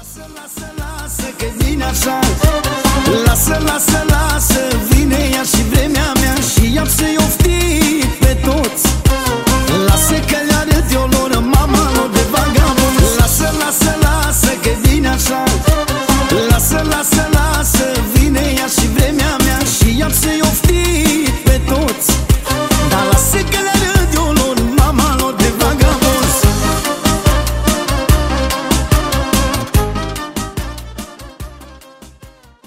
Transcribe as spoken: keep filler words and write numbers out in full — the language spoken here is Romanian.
Lasă, lasă, lasă că vine așa. Lasă, lasă, lasă, vine ea și vremea mea. Și ia să-i ofti